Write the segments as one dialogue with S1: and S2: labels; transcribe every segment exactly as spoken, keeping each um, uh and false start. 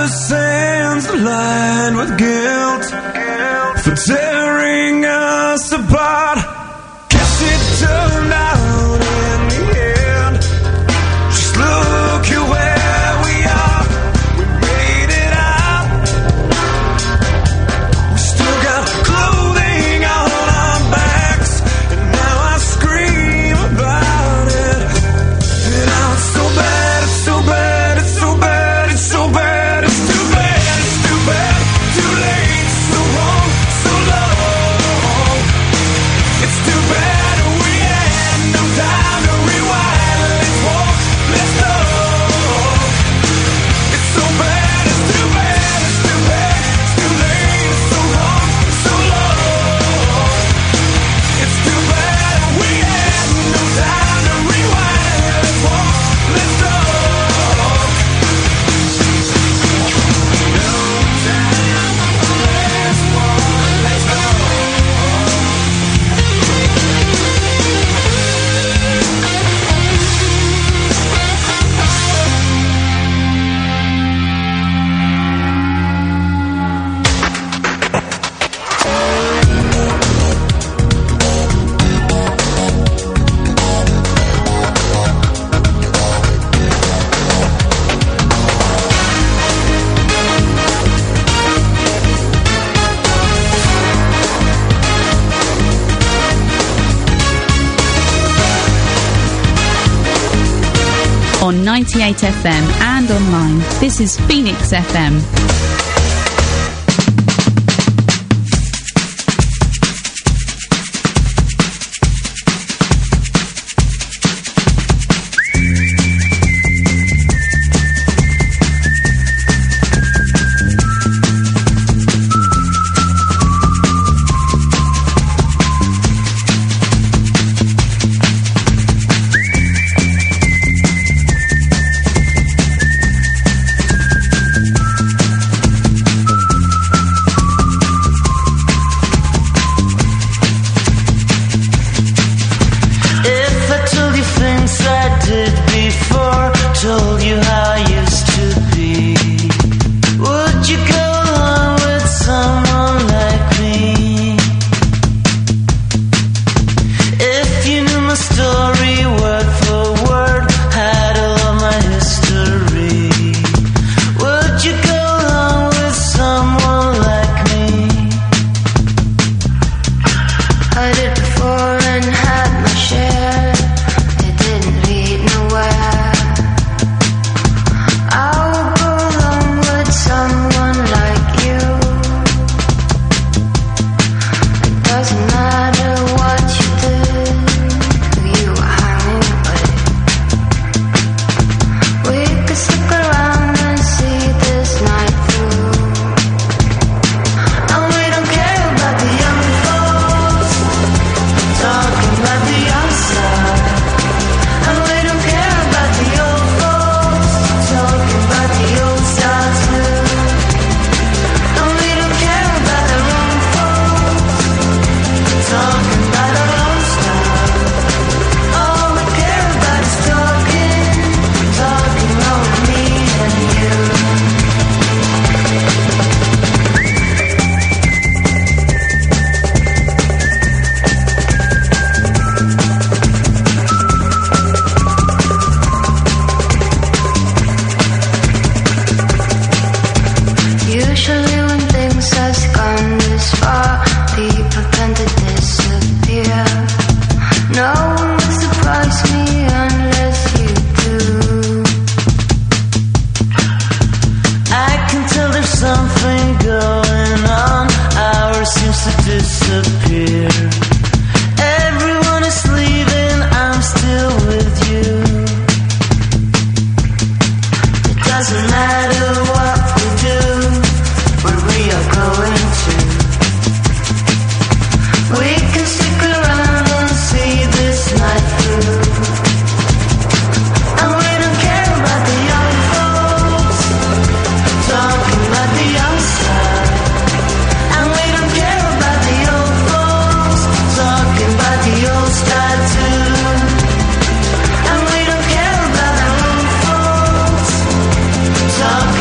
S1: the sands lined with guilt for tearing us apart. Guess it turned out in the end. Just look at where we are. We made it out. We still got clothing on our backs, and now I scream about it. And now it's so bad, it's so bad, it's so bad, it's so bad, it's too bad, it's too bad, too late, so wrong, so long. It's too bad we had no time to rewind. Let's walk, let's go. It's so bad, it's too bad, it's too bad, it's too late, it's so wrong, so long. It's too bad we had no time to rewind. Let's walk, let's go.
S2: On ninety-eight F M and online. This is Phoenix F M.
S3: Talk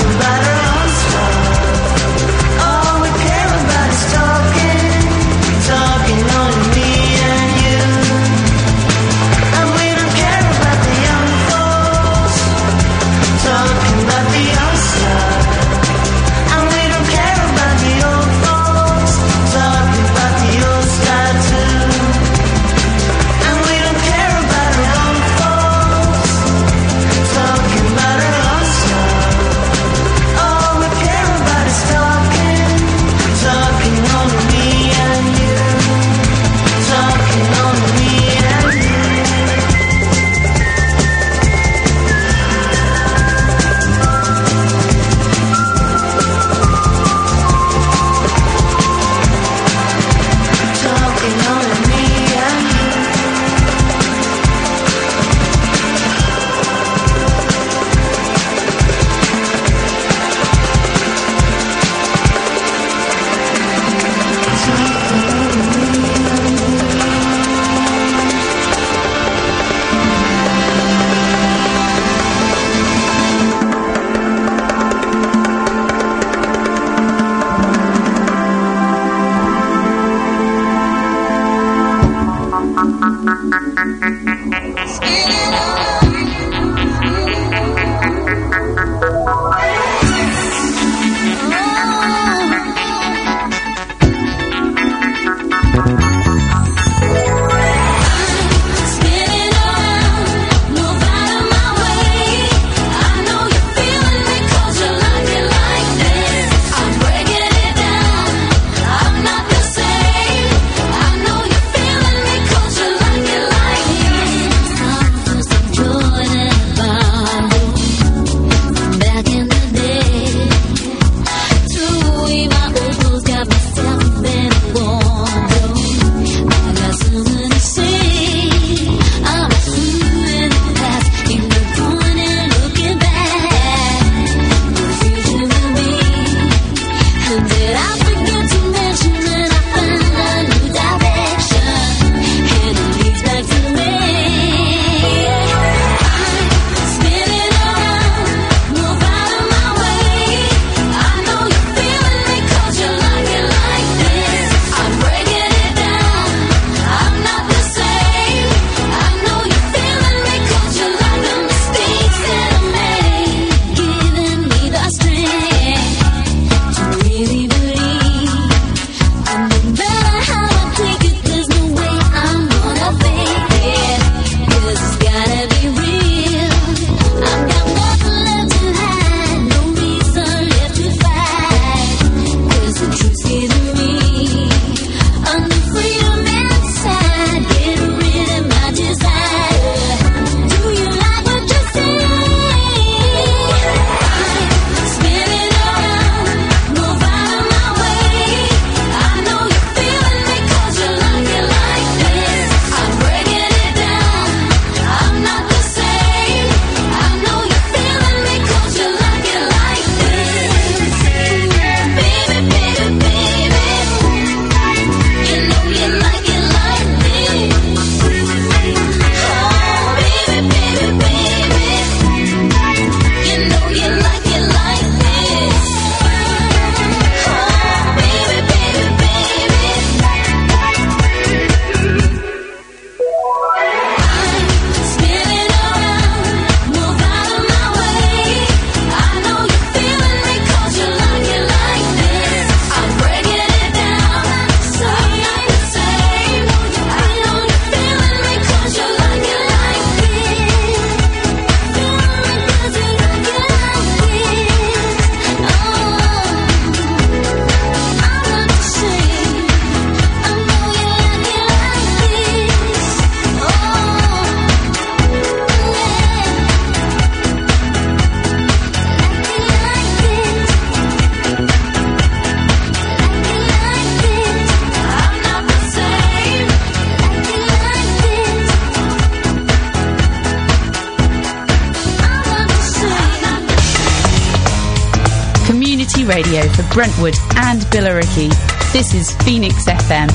S2: community radio for Brentwood and Billericay. This is Phoenix F M.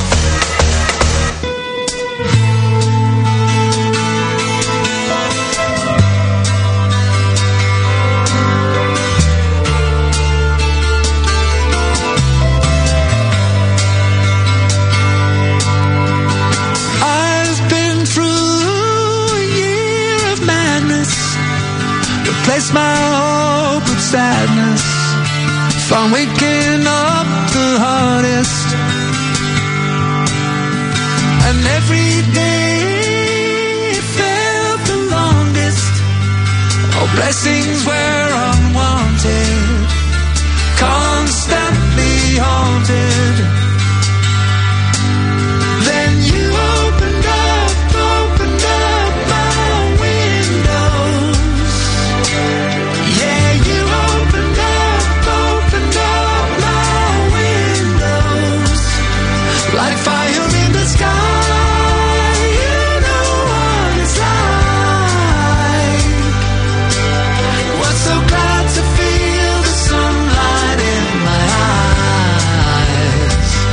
S1: Replace my hope with sadness. Found waking up the hardest. And every day it felt the longest. All blessings were unwanted, constantly haunted. Then you opened up, opened up my windows. Yeah, you opened up, opened up my windows. Like fire in the sky, you know what it's like. Was so glad to feel the sunlight in my eyes.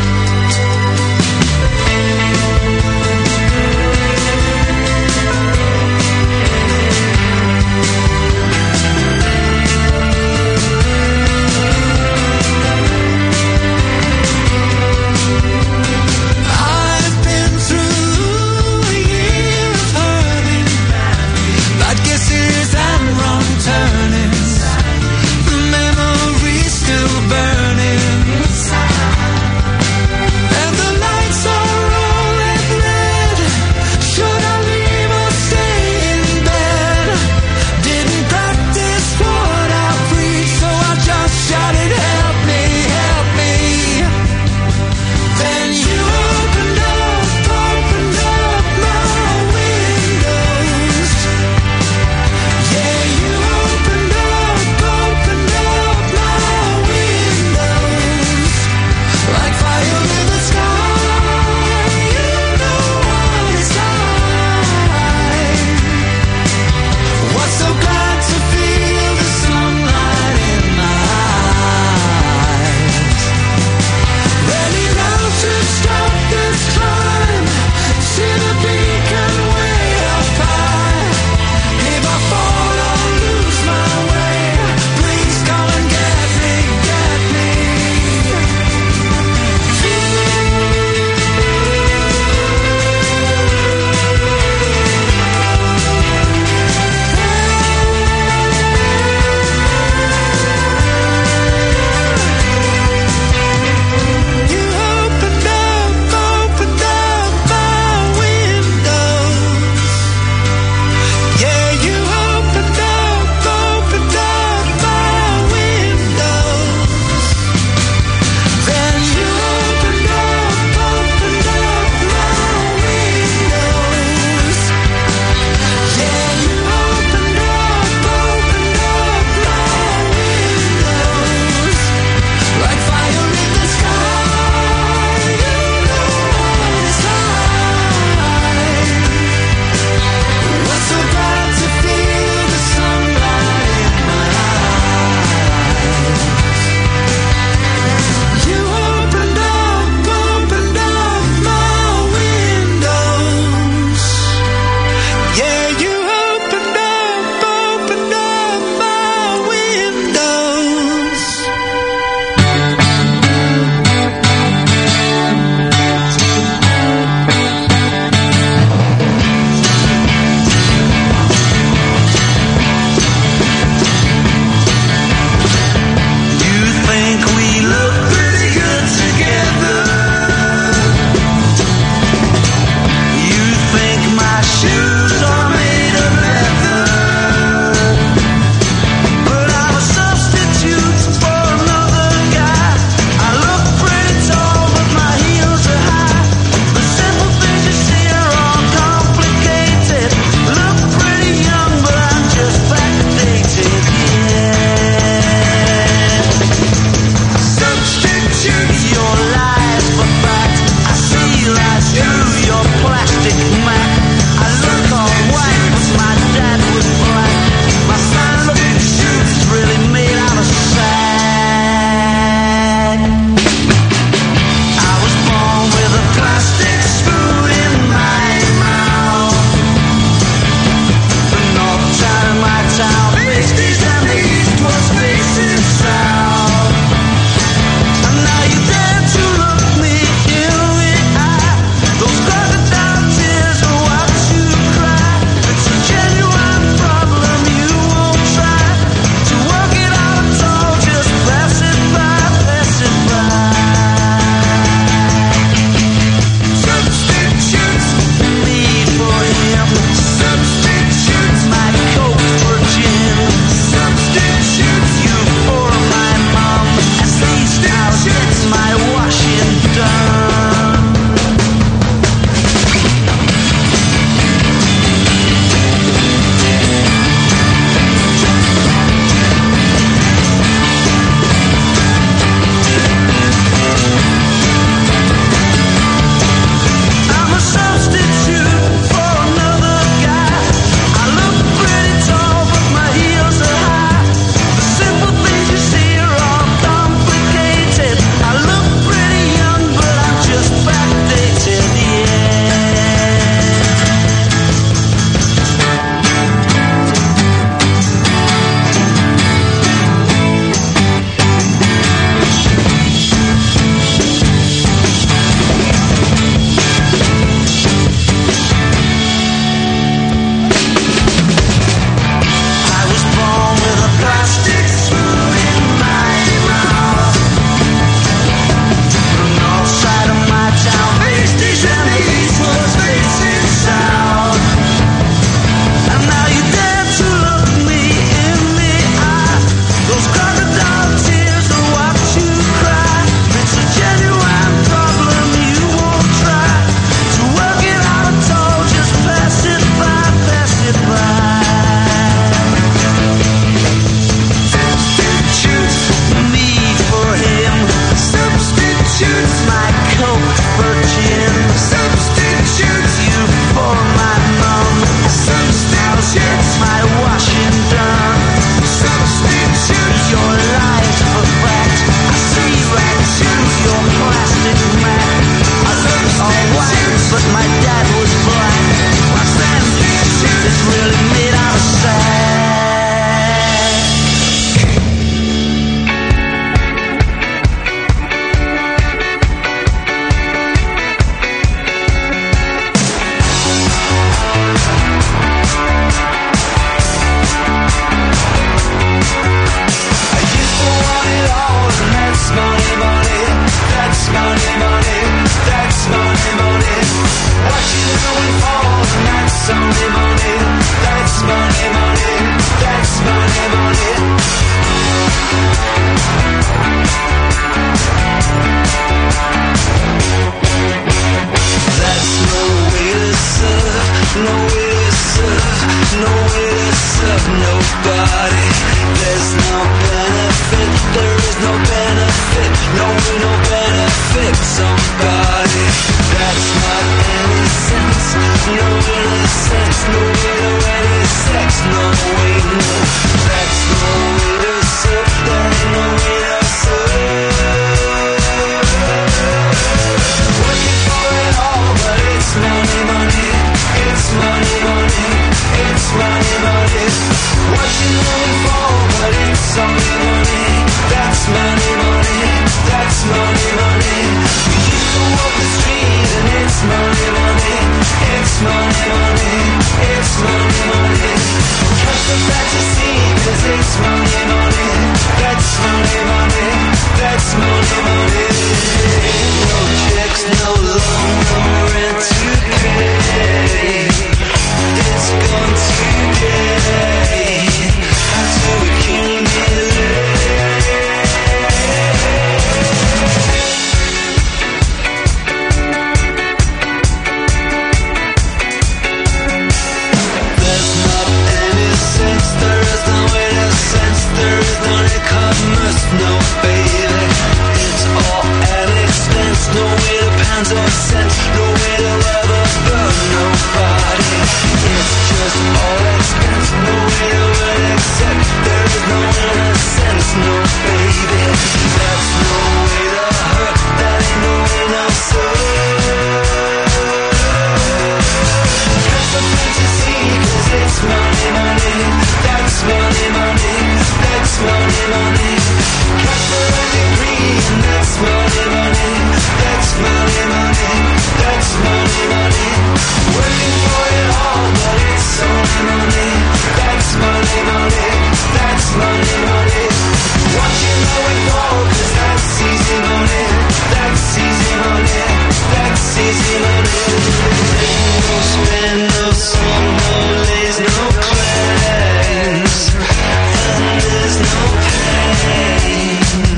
S1: money. Got for a degree and that's money, money. That's money, money. That's money, money. Working for it all, but it's only money. That's money, money. That's money, money. Watching how it fall, cause that's easy money. That's easy money. That's easy money. No spend, no song, no lays, no claims. And there's no pain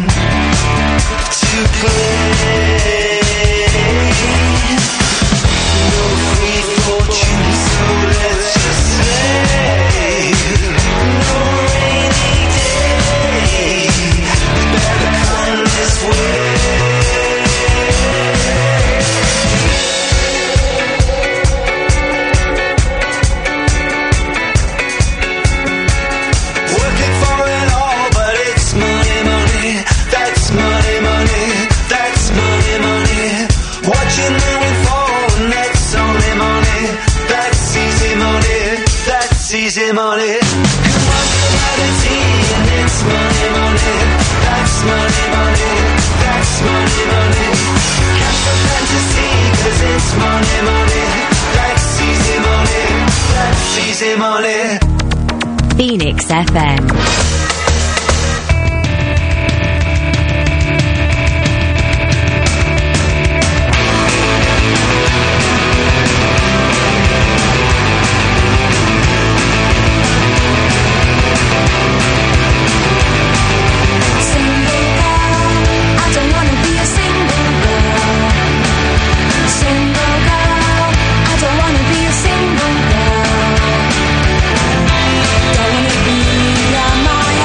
S1: to claim. No free fortune, so let's just say no rainy day. Better come this way. Working for it all, but it's money, money. That's money, money. That's money, money. Watching them fall, and that's only money. That's easy money. That's easy money. Commodity, and it's money, money. That's money, money. That's money, money. Cash for fantasy, cause it's money, money. That's easy money. That's easy money.
S3: Phoenix F M.
S4: Don't wanna be a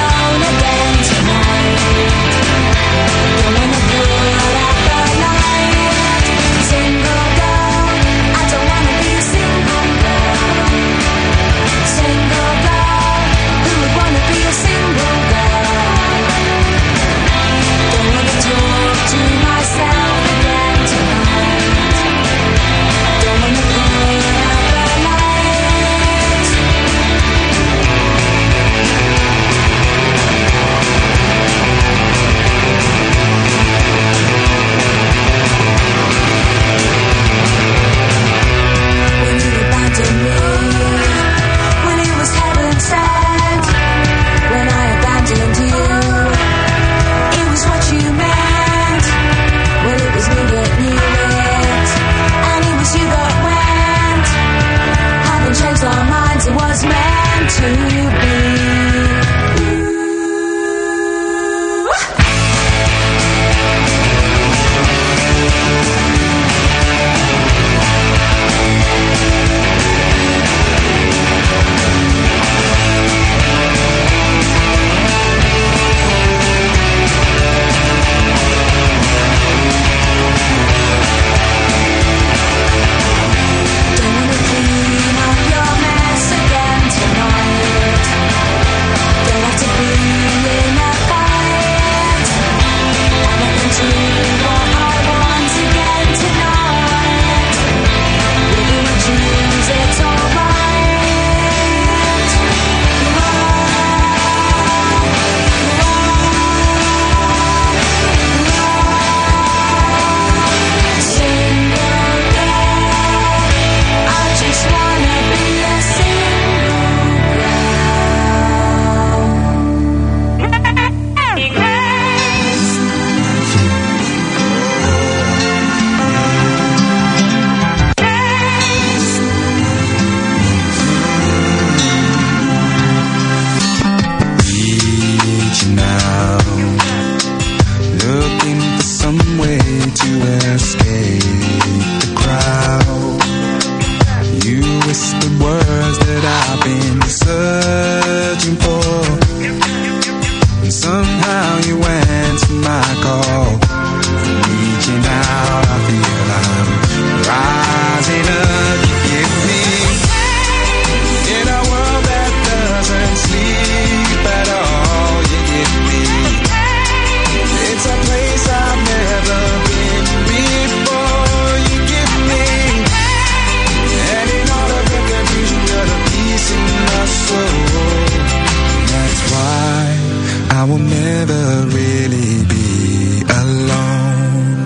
S1: I will never really be alone.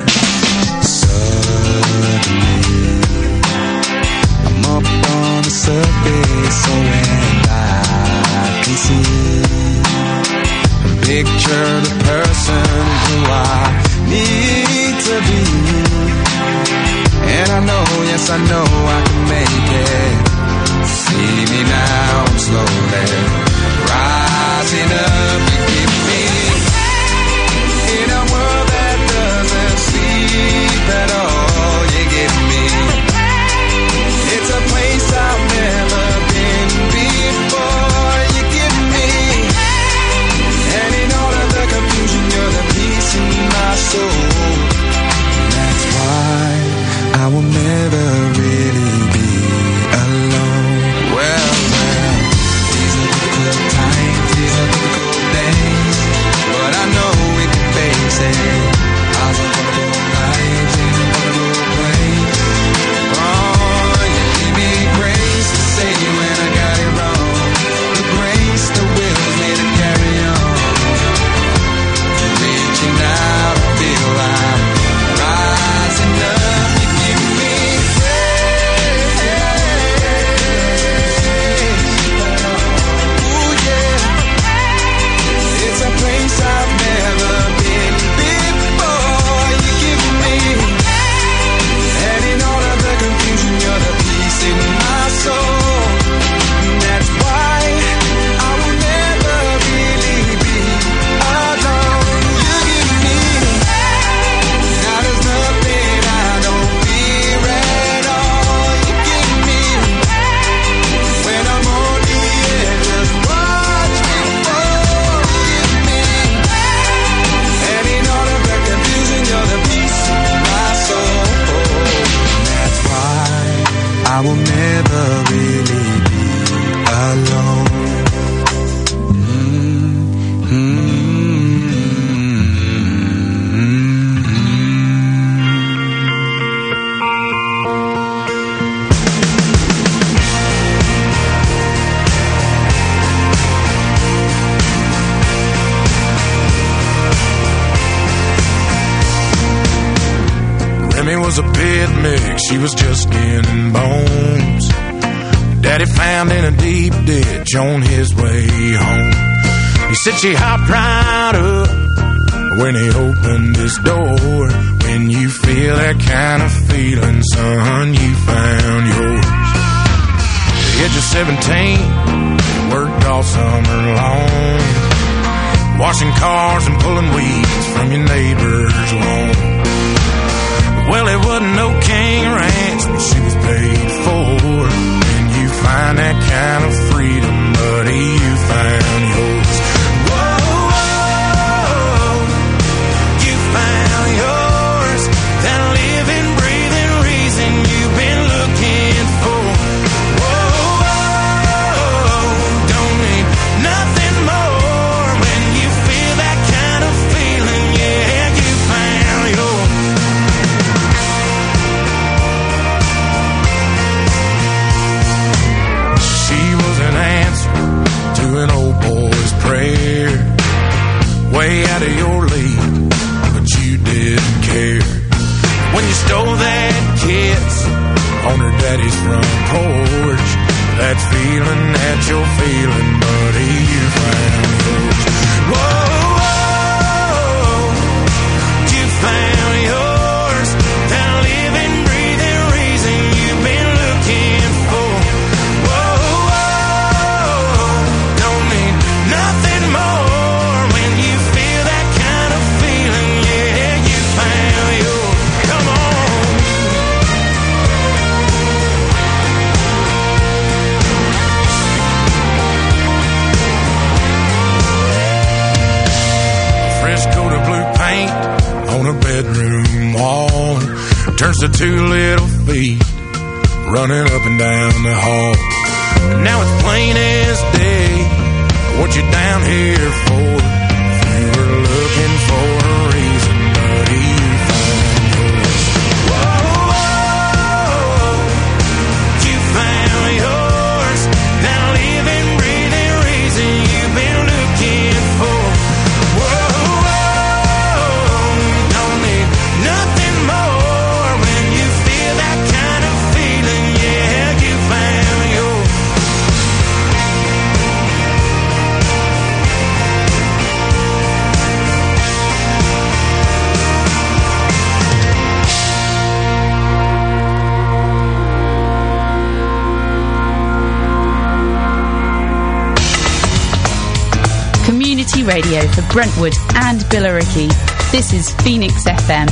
S1: Suddenly, I'm up on the surface, so and I can see, picture the person who I need to be. And I know, yes I know I can make it. See me now, I'm slowly rising up. You give me in a world that doesn't sleep at all. You give me, it's a place I've never been before. You give me, and in all of the confusion, you're the peace in my soul. That's why I will never really be alone. Well, well, these are difficult times, these are difficult days, but I know we can face it. Ours are wonderful lives in a wonderful place. Oh, you give me grace to say when I got it wrong, the grace that wills me to carry on, reaching out, I feel I'm rising up. You give me grace. Ooh, yeah. It's a place I've never been before. You give me, and in all of the confusion, you're the peace in my soul. And that's why I will never really be alone. You give me, now there's nothing I don't fear at all. You give me, when I'm on the edge, just watch me fall. You give me, and in all of the confusion, you're the peace in my soul. That's why I will never really be alone. Remy was a pit mix, she was just skin and bones. Daddy found in a deep ditch on his way home. He said she hopped right up when he opened his door. When you feel that kind of feeling, son, you found yours. The age of seventeen, worked all summer long, washing cars and pulling weeds from your neighbor's lawn. Well, it wasn't no king ranch, but she was paid for. And you find that kind of freedom, buddy, you found yours. Whoa, whoa, you found yours. That living, breathing reason you've been looking for. Whoa, whoa, don't need nothing more. When you feel that kind of feeling, yeah, you found yours. An old boy's prayer, way out of your league, but you didn't care. When you stole that kiss on her daddy's front porch, that feeling that you're feeling, buddy, you found yours. Whoa, whoa, you found yours. That living, breathing reason you've been looking for. Nothing more. When you feel that kind of feeling, yeah, you found yours. Come on. Fresh coat of blue paint on a bedroom wall turns to two little feet running up and down the hall. And now it's plain as day what you down here for. If you were looking for a reason, buddy, you found yours. Whoa, whoa, you found yours. That living, breathing reason you've been looking for.
S2: Community radio for Brentwood and Billericay. This is Phoenix F M.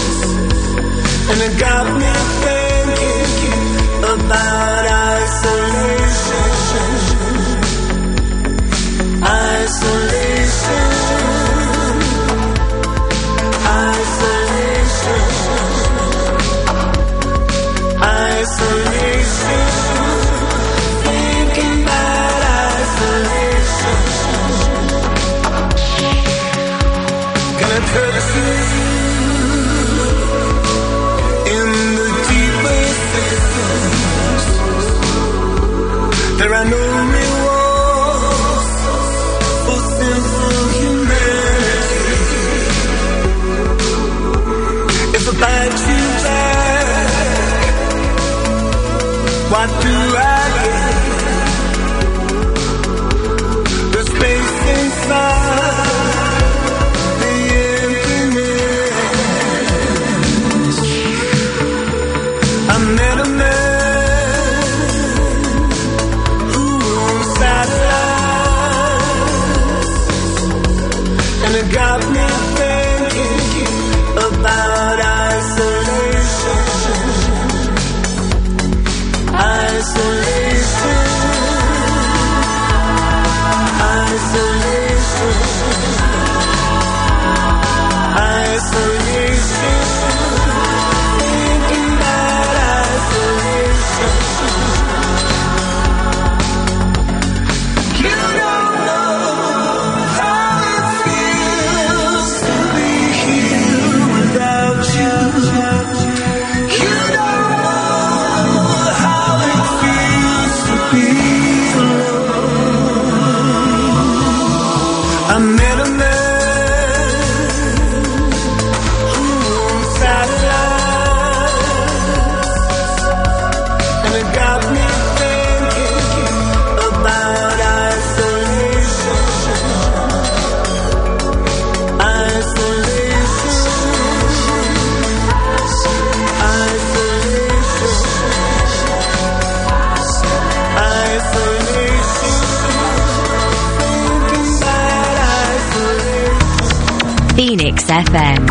S1: And it got me thinking about isolation. There are no rewards for simple humanity. If I bite you back, what do I get? The space inside. I met a man who owns satellites, and it got me thinking about isolation. Isolation. Isolation. Isolation. Thinking about isolation. You don't know how it feels to be here without you. You don't know how it feels to be alone. I met a man who owns satellites, and it got me thinking about isolation. Isolation. Isolation. Thinking about isolation.
S3: Phoenix F M.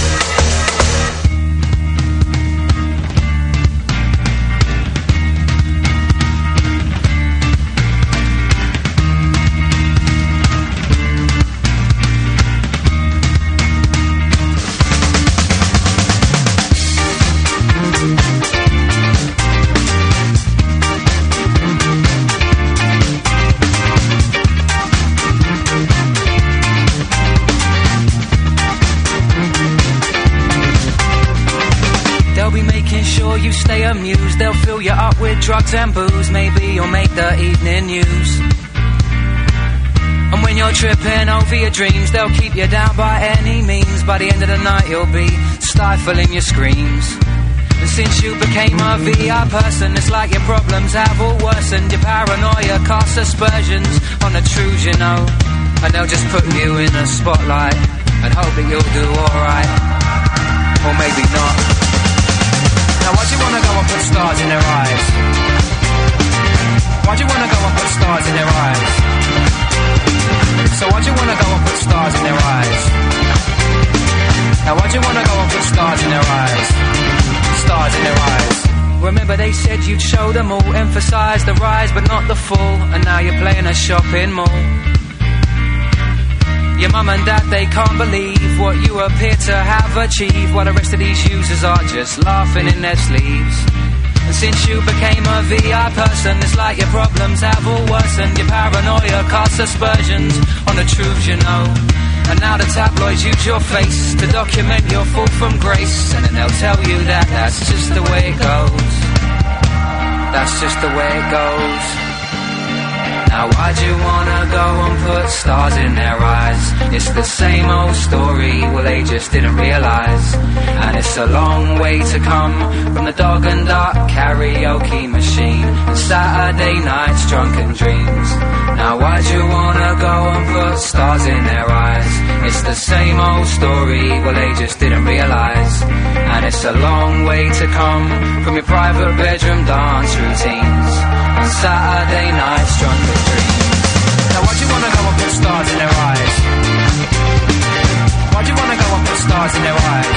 S4: They'll be making sure you stay amused. They'll fill you up with drugs and booze. Maybe you'll make the evening news. And when you're tripping over your dreams, they'll keep you down by any means. By the end of the night you'll be stifling your screams. And since you became a V I person, it's like your problems have all worsened. Your paranoia casts aspersions on the truths you know. And they'll just put you in the spotlight and hope that you'll do alright. Or maybe not. Now why'd you wanna go and put stars in their eyes? Why'd you wanna go and put stars in their eyes? So why'd you wanna go and put stars in their eyes? Now why'd you wanna go and put stars in their eyes? Stars in their eyes. Remember they said you'd show them all, emphasize the rise but not the fall. And now you're playing a shopping mall. Your mum and dad, they can't believe what you appear to have achieved, while the rest of these users are just laughing in their sleeves. And since you became a V I person, it's like your problems have all worsened. Your paranoia casts aspersions on the truths you know. And now the tabloids use your face to document your fall from grace. And then they'll tell you that that's just the way it goes. That's just the way it goes. Now why'd you wanna go and put stars in their eyes? It's the same old story, well they just didn't realise. And it's a long way to come from the dog and duck karaoke machine and Saturday nights drunken dreams. Now why'd you wanna go and put stars in their eyes? It's the same old story, well they just didn't realise. And it's a long way to come from your private bedroom dance routines on Saturday nights drunken dreams. Now why'd you wanna go and put stars in their eyes? Why'd you wanna go and put stars in their eyes?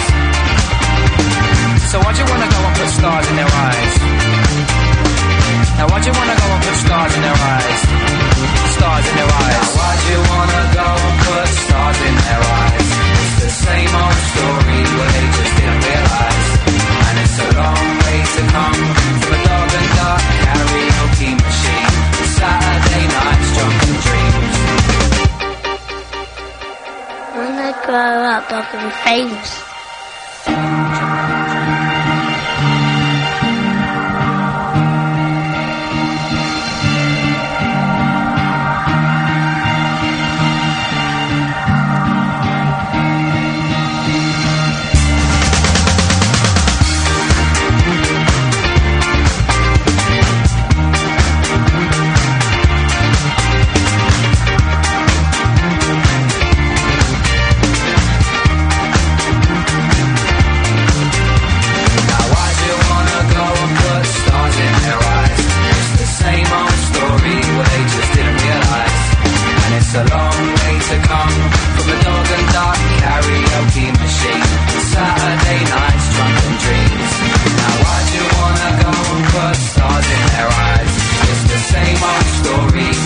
S4: So why'd you wanna go and put stars in their eyes? Now why'd you wanna go and put stars in their eyes? Stars in their eyes. Now why'd you wanna go and put stars in their eyes? It's the same old story, well they just didn't realise. And it's a long way to come from a dog and duck karaoke machine Saturday nights drunken dreams.
S5: When I grow up, I can be famous.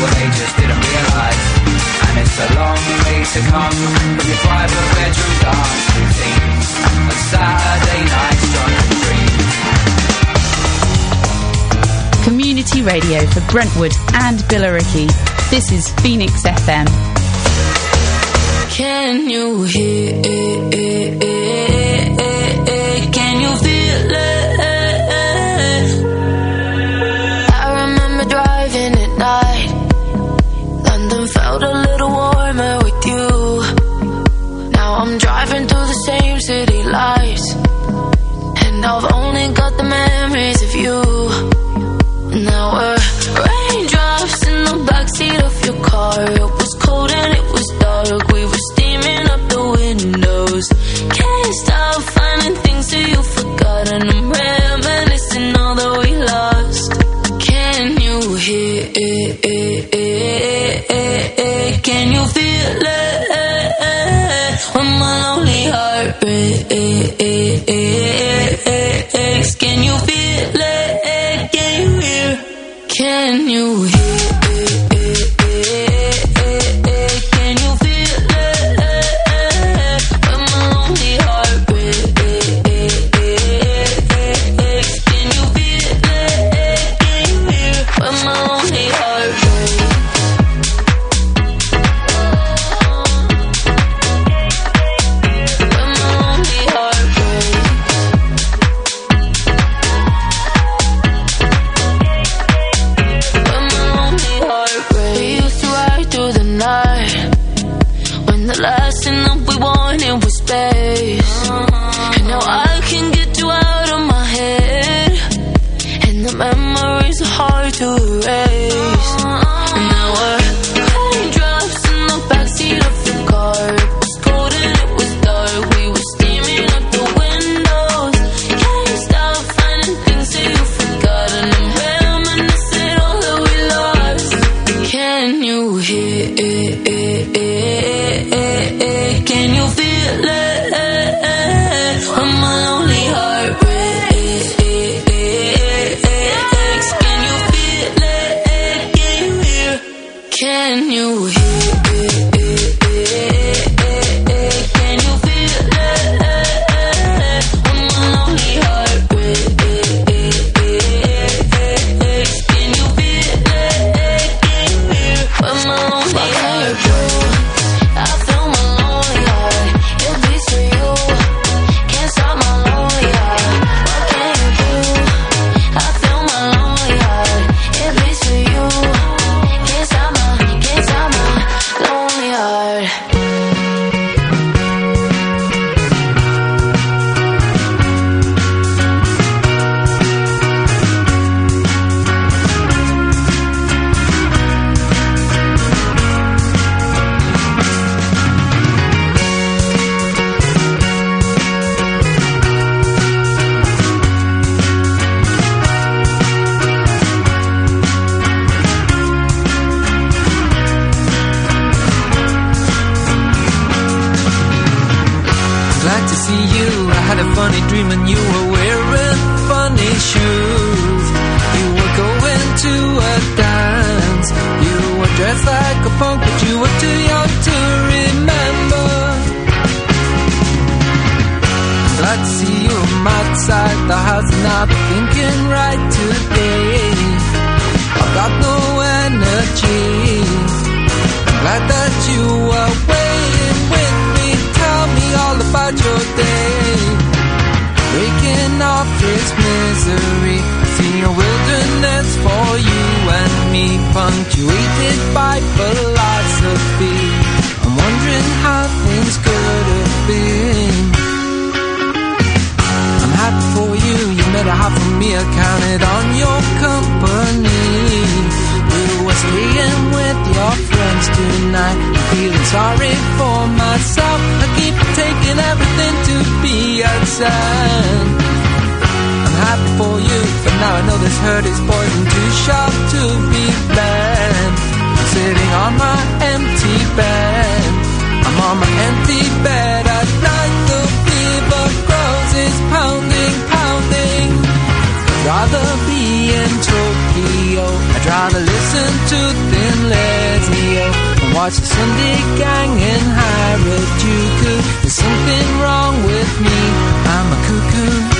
S4: what they just didn't realise. And it's a long way to come from your private bedroom dance routines on Saturday nights, drunken dreams.
S2: Community radio for Brentwood and Billericay. This is Phoenix F M.
S6: Can you hear it? Can you feel it? I remember driving at night. London felt a little warmer with you. Now I'm driving through the same city lights, and I've only got the memories of you. Now we're raindrops in the backseat of your car. It was cold and it was dark. We were steaming up the windows. Can't stop finding things that you forgot, and I'm reminiscing all that we lost. Can you hear it? Can you feel it? When my lonely heart breaks. Can you feel it? Can you hear? Can you hear?
S1: Rather be in Tokyo, I'd rather listen
S4: listen to Thin Lizzy-O and watch the Sunday Gang in Harajuku. There's something wrong with me, I'm a cuckoo.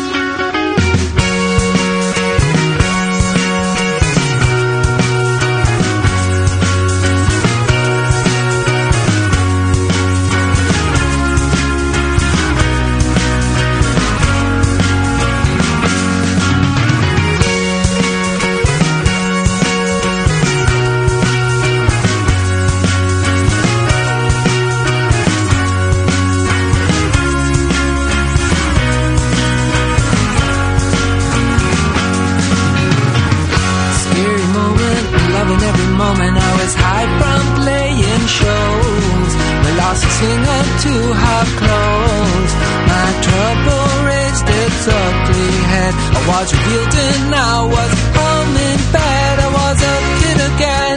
S4: Moment I was high from playing shows. We lost a singer to her clothes. My trouble raised its ugly head. I was revealed and I was home in bed. I was a kid again.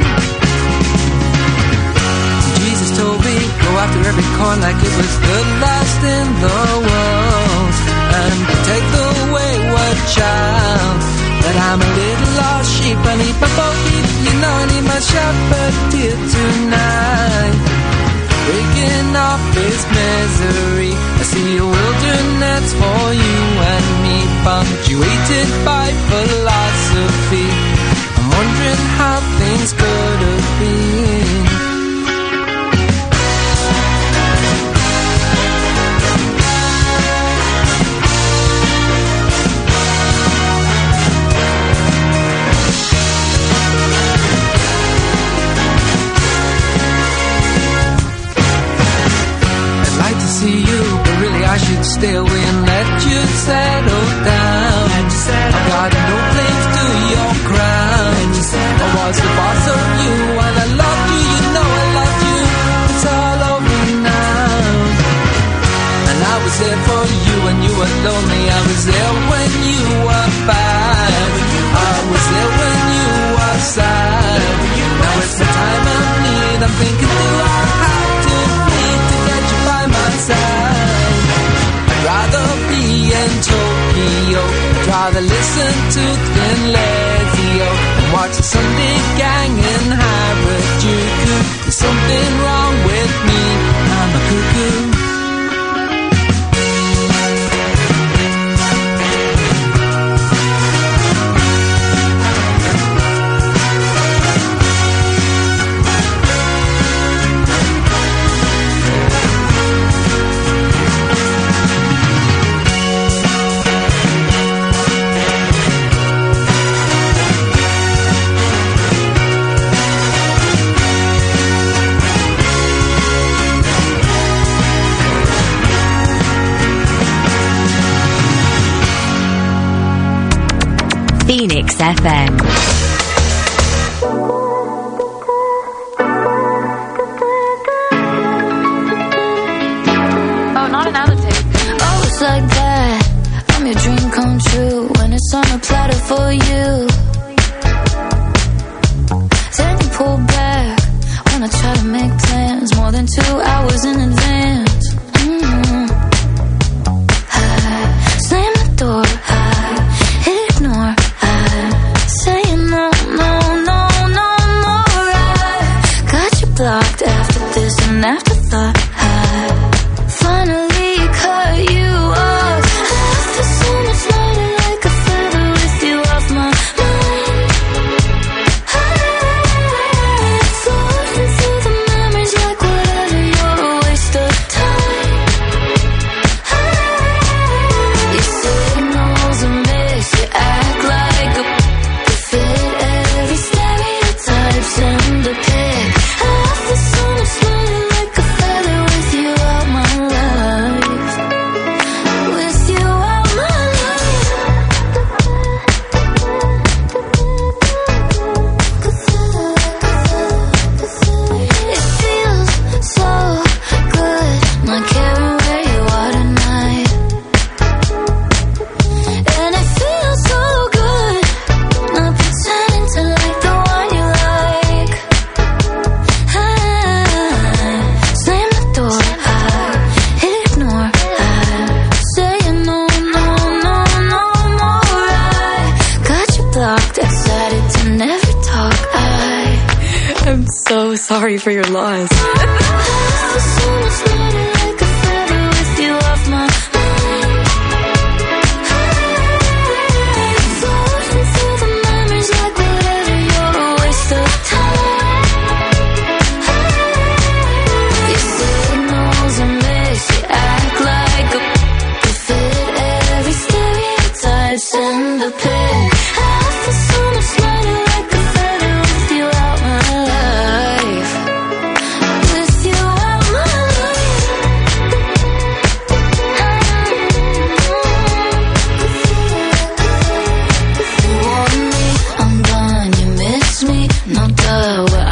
S4: So Jesus told me, go after every coin like it was the last in the world, and protect the wayward child. But I'm a little lost sheep, I need my bogey, you know I need my shepherd here tonight. Breaking off this misery, I see a wilderness for you and me, punctuated by philosophy. I'm wondering how things could have been. See you, but really I should stay away and let you settle down. I've got no claims to your crown. I was the boss of you and I loved you, you know I loved you. It's all over now. And I was there for you when you were lonely. I was there when you were bad. I was there when you were sad. Now it's the time I need. I'm thinking, do I have to bleed to get you by my side? I'd rather be in Tokyo. I'd rather listen to Thin Lizzy-O and watch the Sunday Gang in Harajuku. There's something wrong with me, I'm a cuckoo.
S3: Phoenix F M.
S6: Oh, not another tape. Oh, it's like that. I'm your dream come true when it's on a platter for you. Then you pull back when I try to make plans more than two hours in advance. Mm-hmm. I slam the door. I ignore. Blocked after this and afterthought. I finally cut you off. I feel so much lighter, like a feather with you off my mind. I floating through the memories like whatever, you're a waste of time. I, you signals a miss, you act like a you fit every stereotype, send a pic. So much lighter, like a sorry for your loss. I feel so much lighter like a feather with you off my mind. Floating through the memories like whatever, you're a waste of time. Your signals are mixed, you act like a you fit every stereotype, send the pic. I feel so much lighter like a feather with you out my life. With you out my life. You want me, I'm gone, you miss me, no doubt.